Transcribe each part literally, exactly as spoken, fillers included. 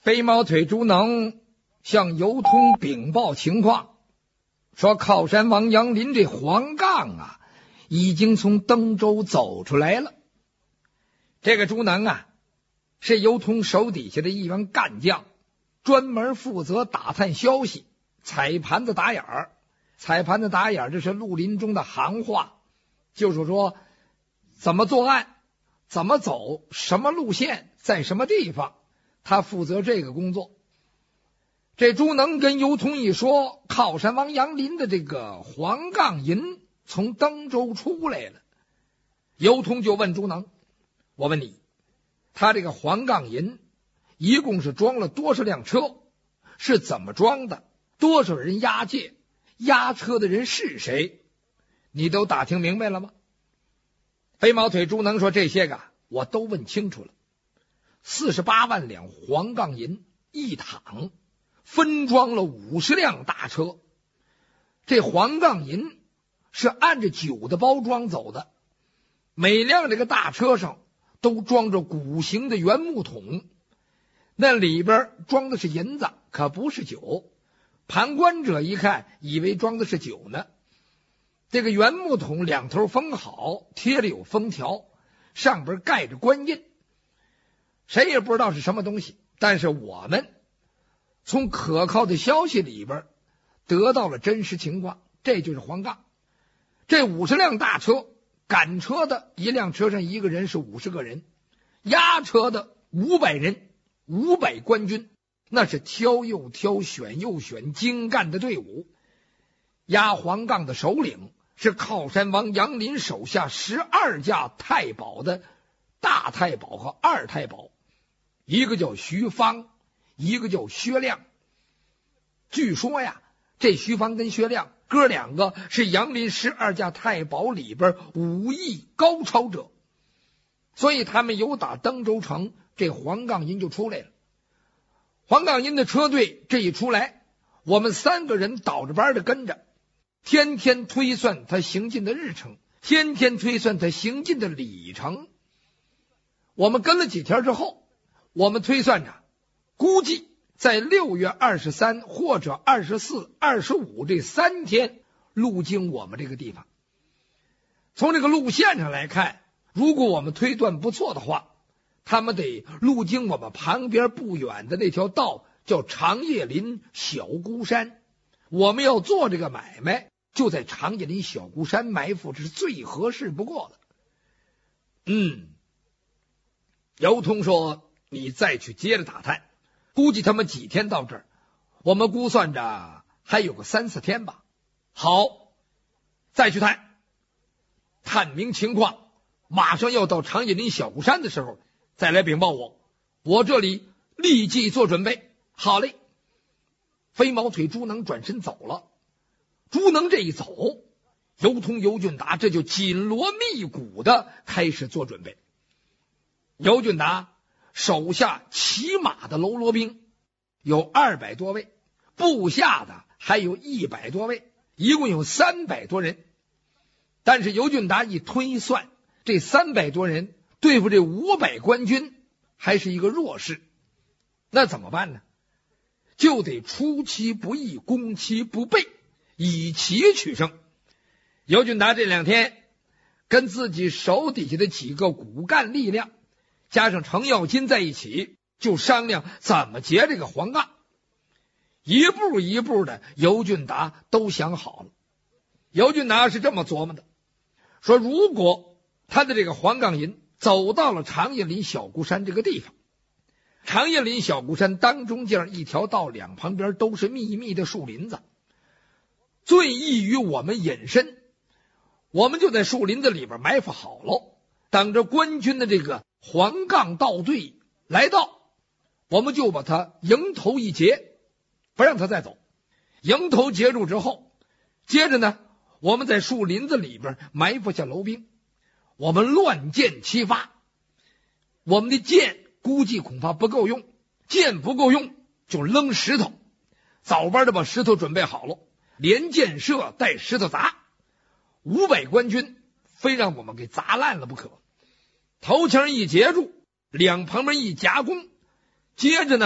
飞毛腿朱能向尤通禀报情况，说靠山王杨林这黄杠啊，已经从登州走出来了。这个朱能啊，是尤通手底下的一员干将，专门负责打探消息，踩盘子打眼儿。踩盘子打眼儿，这是绿林中的行话，就是说怎么作案，怎么走，什么路线，在什么地方，他负责这个工作。这朱能跟尤通一说，靠山王杨林的这个黄杠银从登州出来了。尤通就问朱能，我问你，他这个黄杠银一共是装了多少辆车，是怎么装的，多少人押解，押车的人是谁，你都打听明白了吗？飞毛腿朱能说，这些个我都问清楚了。四十八万两黄杠银一躺，分装了五十辆大车。这黄杠银是按着酒的包装走的，每辆这个大车上都装着鼓形的圆木桶，那里边装的是银子，可不是酒。旁观者一看，以为装的是酒呢。这个圆木桶两头封好，贴着有封条，上边盖着官印，谁也不知道是什么东西。但是我们从可靠的消息里边得到了真实情况，这就是黄杠。这五十辆大车，赶车的一辆车上一个人是五十个人，押车的五百人，五百官军，那是挑又挑，选又选，精干的队伍。押黄杠的首领是靠山王杨林手下十二架太保的大太保和二太保，一个叫徐芳，一个叫薛亮。据说呀，这徐芳跟薛亮哥两个是杨林十二架太保里边武艺高超者，所以他们由打登州城，这黄杠银就出来了。黄杠银的车队这一出来，我们三个人倒着班的跟着，天天推算他行进的日程，天天推算他行进的里程。我们跟了几天之后，我们推算着，估计在六月二十三或者二十四、二十五这三天路经我们这个地方。从这个路线上来看，如果我们推断不错的话，他们得路经我们旁边不远的那条道，叫长叶林小孤山。我们要做这个买卖，就在长叶林小孤山埋伏，这是最合适不过的。嗯，尤通说，你再去接着打探，估计他们几天到这儿，我们估算着还有个三四天吧。好，再去探，探明情况，马上要到长叶林小孤山的时候再来禀报我，我这里立即做准备。好嘞。飞毛腿朱能转身走了。朱能这一走，尤通尤俊达这就紧锣密鼓的开始做准备。尤俊达手下骑马的喽啰兵有二百多位，部下的还有一百多位，一共有三百多人。但是尤俊达一推算，这三百多人对付这五百官军还是一个弱势，那怎么办呢？就得出其不意，攻其不备，以奇取胜。尤俊达这两天跟自己手底下的几个骨干力量加上程咬金在一起，就商量怎么劫这个黄杠。一步一步的，尤俊达都想好了。尤俊达是这么琢磨的，说如果他的这个黄杠银走到了长叶林小孤山这个地方，长叶林小孤山当中间一条道，两旁边都是密密的树林子，最易于我们隐身。我们就在树林子里边埋伏好了，等着官军的这个黄杠道队来到，我们就把他迎头一截，不让他再走。迎头截住之后，接着呢，我们在树林子里边埋伏下楼兵，我们乱箭齐发。我们的箭估计恐怕不够用，箭不够用就扔石头，早班的把石头准备好了，连箭射带石头砸，五百官军非让我们给砸烂了不可。头枪一截住，两旁边一夹攻，接着呢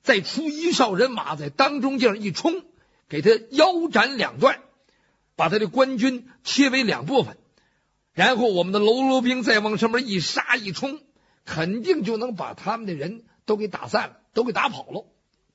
再出一哨人马在当中这样一冲，给他腰斩两段，把他的官军切为两部分，然后我们的喽啰兵再往上面一杀一冲，肯定就能把他们的人都给打散了，都给打跑了。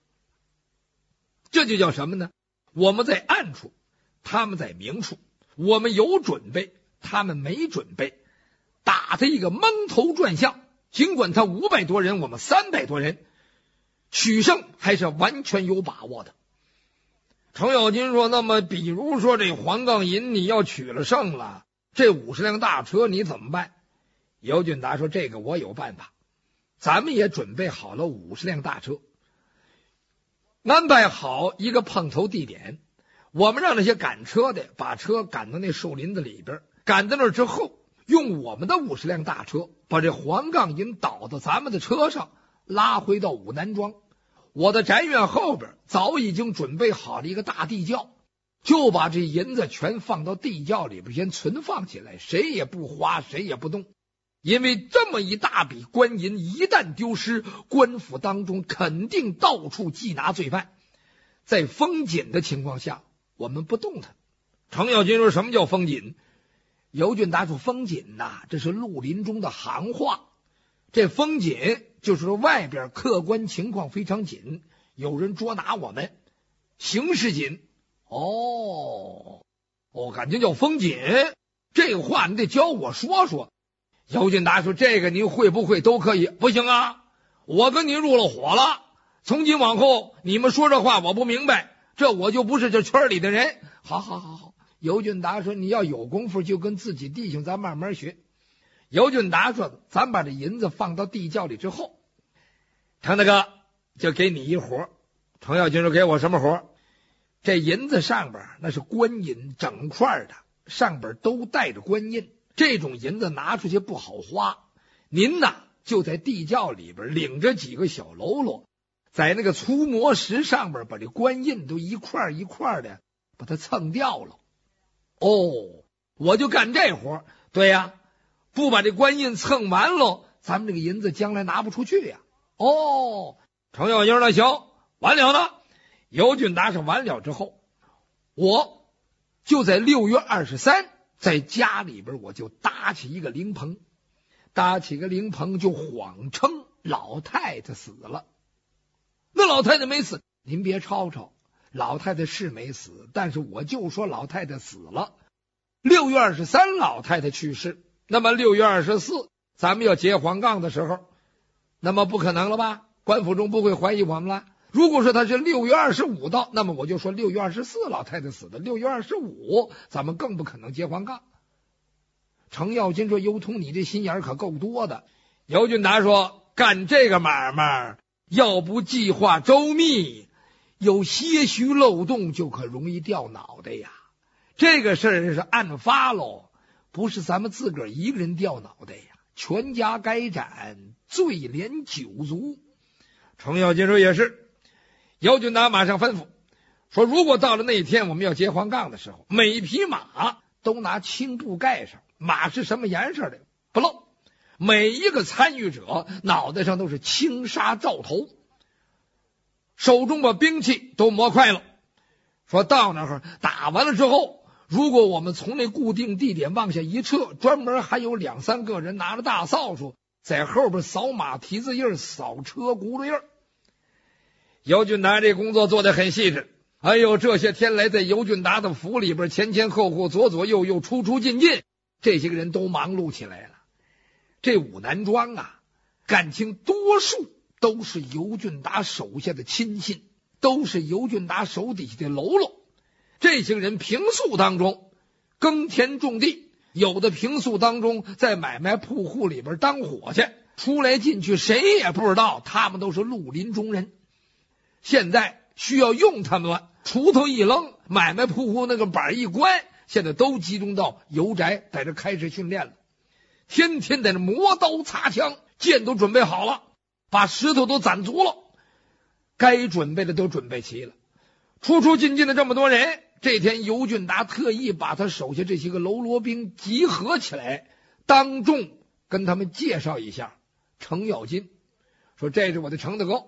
这就叫什么呢？我们在暗处，他们在明处，我们有准备，他们没准备，打他一个蒙头转向。尽管他五百多人，我们三百多人，取胜还是完全有把握的。程咬金说，那么比如说这黄杠营你要取了胜了，这五十辆大车你怎么办？尤俊达说，这个我有办法，咱们也准备好了五十辆大车，安排好一个碰头地点，我们让那些赶车的把车赶到那树林子里边，赶到那之后，用我们的五十辆大车把这黄杠营倒到咱们的车上，拉回到武南庄。我的宅院后边早已经准备好了一个大地窖，就把这银子全放到地窖里边先存放起来，谁也不花，谁也不动。因为这么一大笔官银一旦丢失，官府当中肯定到处缉拿罪犯，在封锦的情况下我们不动它。程咬金说，什么叫封锦？尤俊达说，封锦呐，这是绿林中的行话。这封锦就是说外边客观情况非常紧，有人捉拿我们，形势紧。哦，我感觉叫封锦，这个话你得教我说说。尤俊达说，这个您会不会都可以。不行啊，我跟您入了伙了，从今往后你们说这话我不明白，这我就不是这圈里的人。好好好好，尤俊达说，你要有功夫就跟自己弟兄咱慢慢学。尤俊达说，咱把这银子放到地窖里之后，程大哥就给你一活。程咬金说，给我什么活？这银子上边那是官银，整块的，上边都带着官印，这种银子拿出去不好花，您呐就在地窖里边领着几个小喽啰，在那个粗磨石上边把这官印都一块一块的把它蹭掉了。哦，我就干这活。对呀，不把这官印蹭完了，咱们这个银子将来拿不出去呀。哦，程咬金说，行，完了呢。尤俊达是完了之后，我就在六月二十三在家里边我就搭起一个灵棚，搭起个灵棚就谎称老太太死了。那老太太没死，您别吵吵，老太太是没死，但是我就说老太太死了。六月二十三老太太去世，那么六月二十四咱们要结黄杠的时候，那么不可能了吧？官府中不会怀疑我们了。如果说他是六月二十五到，那么我就说六月二十四老太太死的，六月二十五咱们更不可能结黄杠。程咬金说，尤通你这心眼可够多的。尤俊达说，干这个买卖要不计划周密，有些许漏洞就可容易掉脑袋呀。这个事儿是案发喽，不是咱们自个儿一个人掉脑袋呀，全家该斩，罪连九族。程咬金说，也是。尤俊达马上吩咐说，如果到了那天我们要结黄杠的时候，每匹马都拿青布盖上，马是什么颜色的不露，每一个参与者脑袋上都是青纱罩头，手中把兵器都磨快了。说到那儿打完了之后，如果我们从那固定地点往下一撤，专门还有两三个人拿着大扫帚在后边扫马蹄子印，扫车轱辘印。尤俊达这工作做得很细致。哎呦，这些天来在尤俊达的府里边前前后后左左右右出出进进，这些个人都忙碌起来了。这武南庄啊，感情多数都是尤俊达手下的亲信，都是尤俊达手底下的喽啰。这些人平素当中耕田种地，有的平素当中在买卖铺户里边当伙计，出来进去谁也不知道他们都是绿林中人。现在需要用他们了，锄头一扔，买卖铺户那个板一关，现在都集中到油宅，在这开始训练了。天天在这磨刀擦枪，剑都准备好了，把石头都攒足了，该准备的都准备齐了。出出进进的这么多人，这天尤俊达特意把他手下这些个喽啰兵集合起来，当众跟他们介绍一下程咬金，说这是我的程大哥，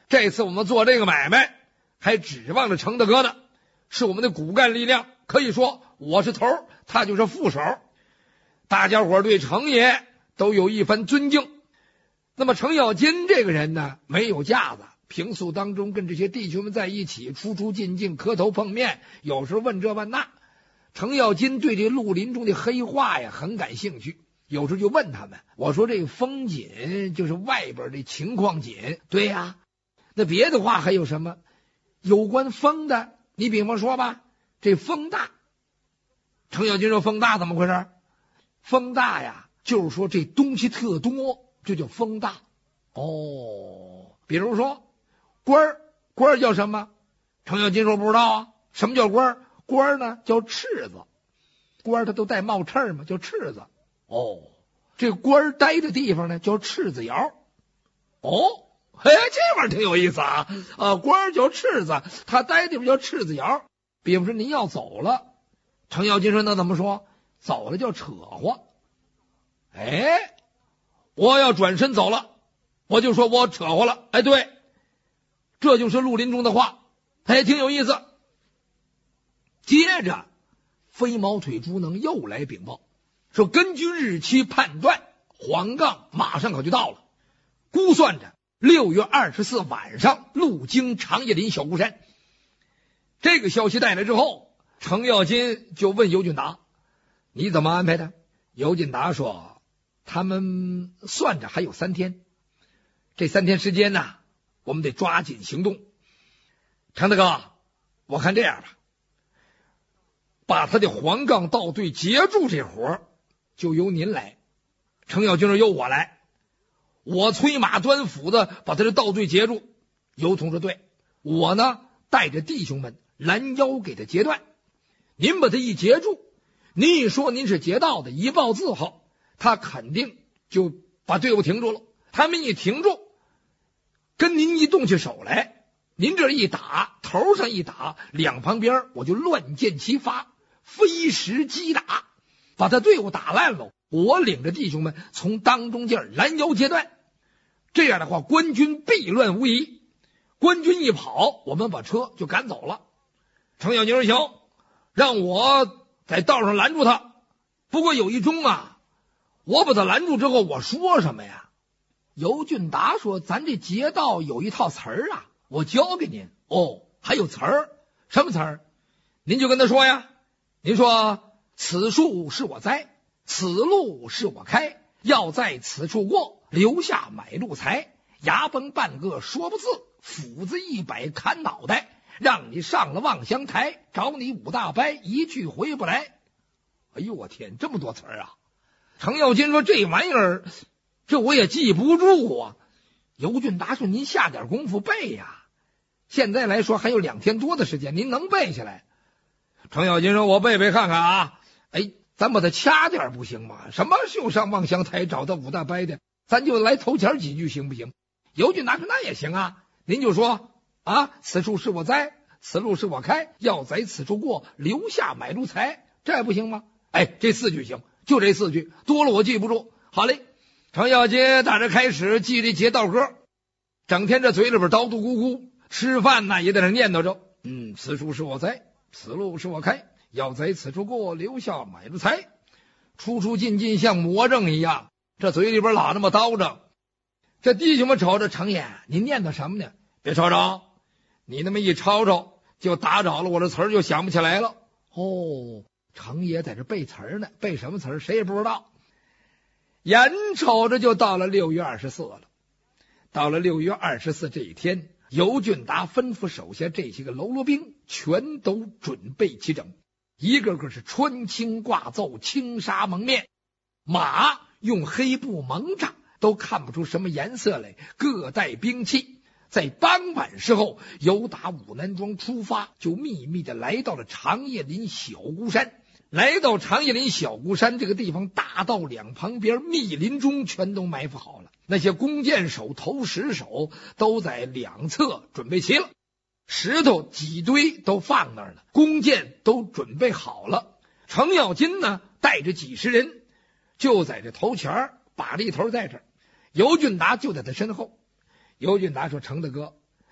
这次我们做这个买卖还指望着程大哥呢，是我们的骨干力量，可以说我是头，他就是副手。大家伙对程爷都有一番尊敬。那么程咬金这个人呢，没有架子，平素当中跟这些弟兄们在一起出出进进，磕头碰面，有时候问这问那。程咬金对这绿林中的黑话呀很感兴趣，有时候就问他们，我说这个风紧就是外边的情况紧，对呀，那别的话还有什么有关风的？你比方说吧，这风大。程咬金说风大怎么回事？风大呀，就是说这东西特多，这叫风大。哦，比如说官儿，官儿叫什么？程咬金说不知道啊。什么叫官儿？官儿呢叫赤子，官儿他都带冒翅嘛，叫赤子。哦，这官儿待的地方呢叫赤子窑。哦，嘿，这玩意儿挺有意思啊！啊，官儿叫赤子，他待的地方叫赤子窑。比方说您要走了，程咬金说那怎么说？走了叫扯和。哎，我要转身走了，我就说我扯和了。哎，对，这就是绿林中的话，哎，挺有意思。接着飞毛腿朱能又来禀报，说根据日期判断，黄杠马上可就到了，估算着六月二十四晚上路经长叶林小孤山。这个消息带来之后，程咬金就问尤俊达，你怎么安排的？尤俊达说，他们算着还有三天，这三天时间呢，我们得抓紧行动。程大哥，我看这样吧，把他的黄杠道队截住这活就由您来。程咬金说由我来，我催马端斧子把他的道队截住。尤同说对，我呢带着弟兄们拦腰给他截断。您把他一截住，您一说您是劫道的，一报字号，他肯定就把队伍停住了。他们一停住，跟您一动起手来，您这一打，头上一打，两旁边我就乱箭齐发，飞石击打，把他队伍打烂了。我领着弟兄们从当中间拦腰截断，这样的话官军必乱无疑。官军一跑，我们把车就赶走了。程咬金说行，让我在道上拦住他。不过有一中啊，我把他拦住之后，我说什么呀？尤俊达说咱这劫道有一套词儿啊，我教给您。哦，还有词儿？什么词儿？您就跟他说呀，您说此树是我栽，此路是我开，要在此处过，留下买路财。牙崩半个说不字，斧子一摆砍脑袋，让你上了望乡台，找你五大伯一去回不来。哎呦我天，这么多词儿啊！程咬金说这玩意儿这我也记不住啊。尤俊达说您下点功夫背呀，现在来说还有两天多的时间，您能背下来？程咬金说我背背看看啊。哎，咱把它掐点不行吗？什么就上望乡台找到五大伯的，咱就来头前几句行不行？尤俊达说那也行啊，您就说啊，此处是我栽，此路是我开，要在此处过，留下买路财，这还不行吗？哎，这四句行，就这四句，多了我记不住。好嘞，程咬金打这开始记这劫道歌，整天这嘴里边叨叨咕咕，吃饭呢也在那念叨着，嗯，此处是我栽，此路是我开，要在此处过，留下买路财。出出进进像魔怔一样，这嘴里边老那么叨着。这弟兄们瞅着程爷，您念叨什么呢？别吵吵，你那么一吵吵，就打扰了我这词儿，就想不起来了。哦，程爷在这背词儿呢，背什么词儿谁也不知道。眼瞅着就到了六月二十四了。到了六月二十四这一天，尤俊达吩咐手下这些个喽啰兵全都准备齐整，一个个是穿青挂奏，轻纱蒙面，马用黑布蒙着，都看不出什么颜色来，各带兵器。在傍晚时候，由打武南庄出发，就秘密的来到了长叶林小孤山。来到长叶林小孤山这个地方，大道两旁边密林中全都埋伏好了，那些弓箭手、投石手都在两侧准备齐了，石头几堆都放那儿了，弓箭都准备好了。程咬金呢带着几十人就在这头前把这一头在这儿，尤俊达就在他身后。尤俊达说程大哥，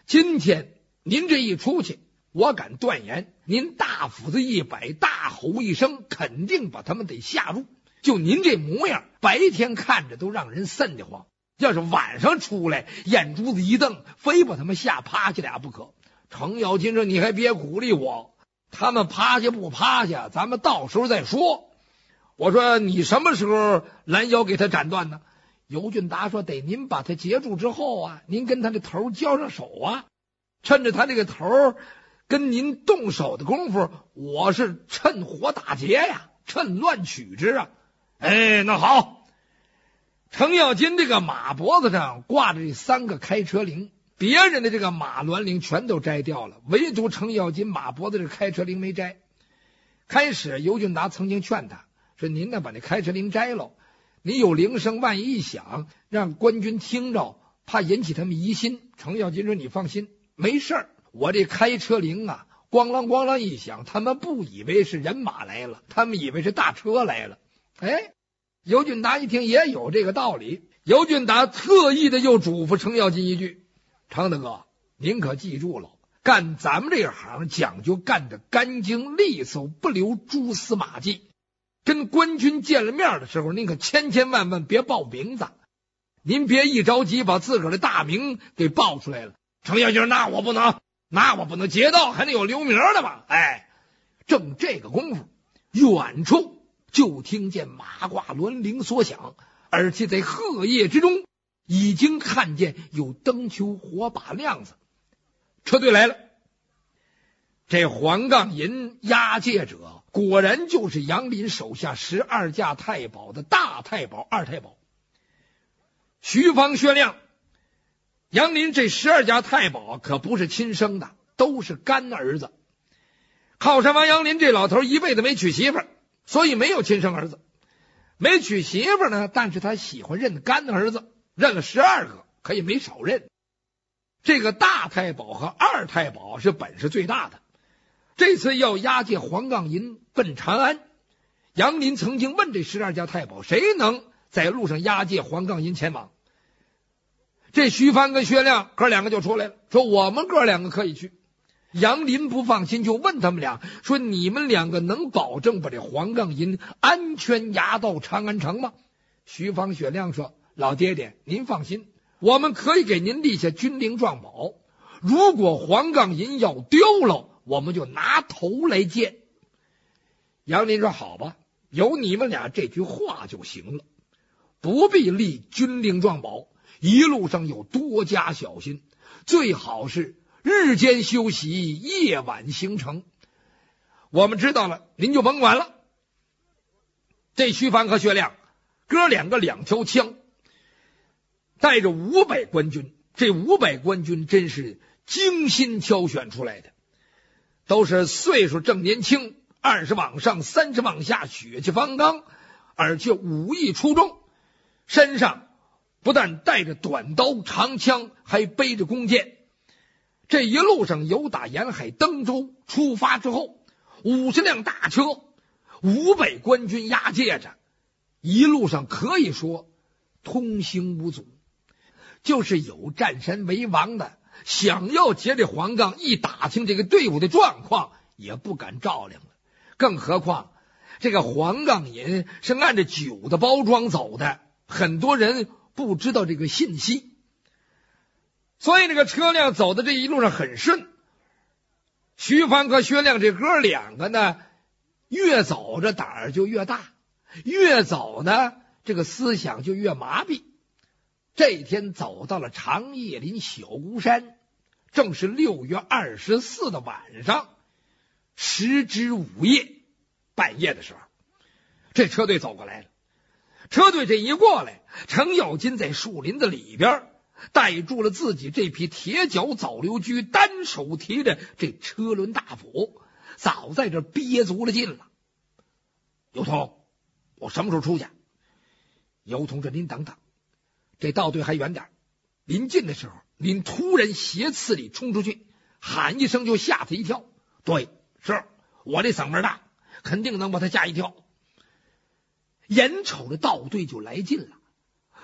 今天您这一出去，我敢断言，您大斧子一摆，大吼一声，肯定把他们得吓住。就您这模样，白天看着都让人瘆得慌，要是晚上出来，眼珠子一瞪，非把他们吓趴下俩不可。程咬金说：“你还别鼓励我，他们趴下不趴下，咱们到时候再说。”我说：“你什么时候拦腰给他斩断呢？”尤俊达说：“得您把他截住之后啊，您跟他的头交上手啊，趁着他这个头跟您动手的功夫，我是趁火打劫呀，趁乱取之啊。”哎，那好。程咬金这个马脖子上挂着这三个开车铃，别人的这个马銮铃全都摘掉了，唯独程咬金马脖子这个开车铃没摘。开始尤俊达曾经劝他说：“您呢把那开车铃摘了，你有铃声万一一响，让官军听着，怕引起他们疑心。”程咬金说：“你放心，没事儿，我这开车铃啊，咣啷咣啷一响，他们不以为是人马来了，他们以为是大车来了。”哎，尤俊达一听也有这个道理，尤俊达特意的又嘱咐程咬金一句：“程大哥，您可记住了，干咱们这行讲究干得干净利索，不留蛛丝马迹。跟官军见了面的时候，您可千千万万别报名字，您别一着急把自个儿的大名给报出来了。”程咬金说：“那我不能，那我不能，劫道还得有留名的嘛。”哎，正这个功夫，远处就听见马挂銮铃所响，而且在鹤夜之中已经看见有灯球火把亮子，车队来了。这黄杠银押解者果然就是杨林手下十二架太保的大太保、二太保徐方、薛亮。杨林这十二家太保可不是亲生的，都是干儿子。靠山王杨林这老头一辈子没娶媳妇儿，所以没有亲生儿子。没娶媳妇呢，但是他喜欢认干儿子，认了十二个，可以没少认。这个大太保和二太保是本事最大的，这次要押解黄杠银奔长安。杨林曾经问这十二家太保，谁能在路上押解黄杠银前往？这徐帆跟薛亮哥两个就出来了，说我们哥两个可以去。杨林不放心，就问他们俩说：“你们两个能保证把这黄杠银安全押到长安城吗？”徐方、薛亮说：“老爹爹您放心，我们可以给您立下军令状保，如果黄杠银要丢了，我们就拿头来见。”杨林说：“好吧，有你们俩这句话就行了，不必立军令状保，一路上有多加小心，最好是日间休息，夜晚行程。我们知道了，您就甭管了。”这徐帆和薛亮哥两个两条枪，带着五百官军，这五百官军真是精心挑选出来的，都是岁数正年轻，二十往上，三十往下，血气方刚，而且武艺出众，身上不但带着短刀长枪，还背着弓箭。这一路上由打沿海登州出发之后，五十辆大车，五百官军押解着，一路上可以说通行无阻。就是有占山为王的想要劫这黄杠，一打听这个队伍的状况，也不敢照亮了。更何况这个黄杠银是按着酒的包装走的，很多人不知道这个信息，所以这个车辆走的这一路上很顺。徐帆和薛亮这哥两个呢，越走着胆儿就越大，越走呢这个思想就越麻痹。这一天走到了长叶林小孤山，正是六月二十四的晚上，时值午夜，半夜的时候，这车队走过来了。车队这一过来，程咬金在树林子里边带住了自己这匹铁脚早流驹，单手提着这车轮大斧，早在这憋足了劲了。尤通，我什么时候出去？尤通说：“您等等，这道队还远点。”临近的时候，您突然斜刺里冲出去，喊一声就吓他一跳。对，是我这嗓门大，肯定能把他吓一跳。眼瞅着道队就来近了，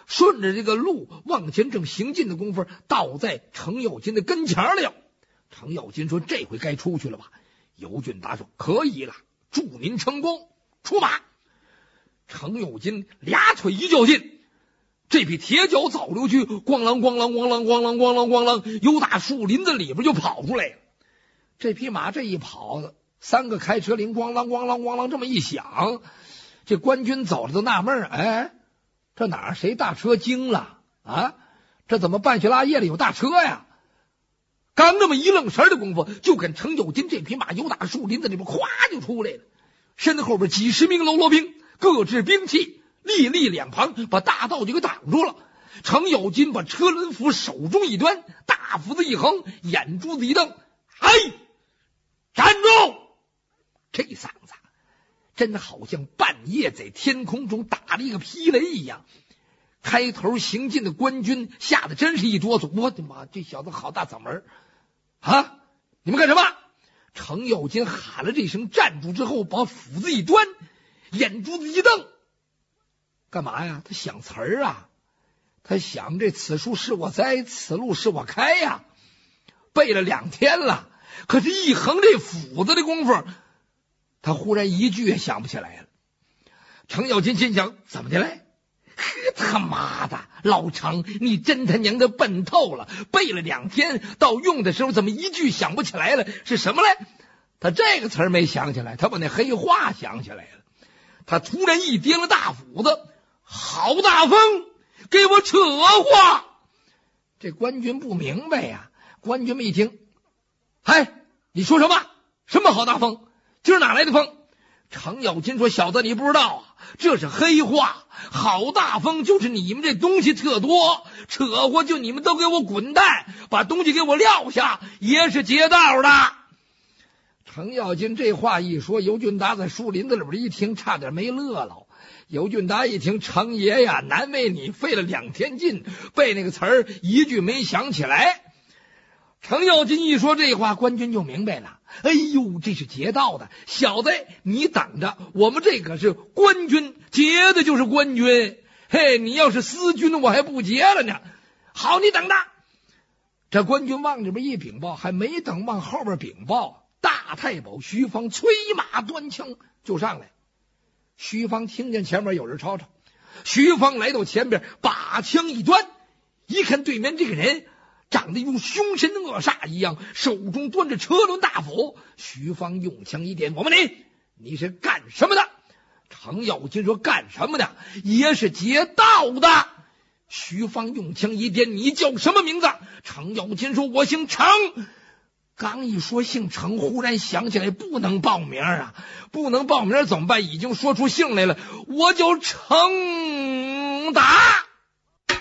顺着这个路往前正行进的功夫，倒在程咬金的跟前了。程咬金说：“这回该出去了吧？”尤俊达说：“可以了，祝您成功，出马。”程咬金俩腿一较劲，这匹铁脚早溜驹咣啷咣啷咣啷咣啷咣啷咣啷，由打树林子里边就跑出来了。这匹马这一跑，三个开车铃咣啷咣啷咣啷这么一响，这官军走了都纳闷，哎，这哪儿谁大车惊了啊？这怎么半雪拉夜里有大车呀？刚这么一愣神的功夫，就跟程咬金这匹马由打树林子里边咵就出来了，身后边几十名喽啰兵各执兵器，立立两旁，把大道就给挡住了。程咬金把车轮斧手中一端，大斧子一横，眼珠子一瞪，哎，站住！这嗓子真好像半夜在天空中打了一个霹雷一样。开头行进的官军吓得真是一哆嗦，我的妈，这小子好大嗓门啊！你们干什么？程咬金喊了这声站住之后，把斧子一端，眼珠子一瞪，干嘛呀？他想词儿啊，他想这此树是我栽，此路是我开呀。背了两天了，可是一横这斧子的功夫，他忽然一句也想不起来了。程咬金心想，怎么的嘞？呵，他妈的，老程，你真他娘的笨透了！背了两天，到用的时候怎么一句想不起来了？是什么嘞？他这个词儿没想起来，他把那黑话想起来了。他突然一掂了大斧子，好大风，给我扯话！这官军不明白呀、啊，官军们一听，嗨，你说什么？什么好大风？今儿哪来的风？程咬金说：“小子，你不知道啊，这是黑话。好大风就是你们这东西特多，扯货就你们都给我滚蛋，把东西给我撂下，也是劫道的。”程咬金这话一说，尤俊达在树林子里边一听，差点没乐了。尤俊达一听，程爷呀，难为你费了两天劲，背那个词儿一句没想起来。程咬金一说这话，官军就明白了。哎呦，这是劫道的，小子，你等着，我们这可是官军，劫的就是官军。嘿，你要是私军，我还不劫了呢。好，你等着。这官军往这边一禀报，还没等往后边禀报，大太保徐芳催马端枪就上来。徐芳听见前面有人吵吵，徐芳来到前边，把枪一端，一看对面这个人长得如凶神恶煞一样，手中端着车轮大斧。徐芳用枪一点，我问你，你是干什么的？程咬金说：“干什么的？也是劫道的。”徐芳用枪一点，你叫什么名字？程咬金说：“我姓程。”刚一说姓程，忽然想起来不能报名啊，不能报名怎么办？已经说出姓来了，我叫程达。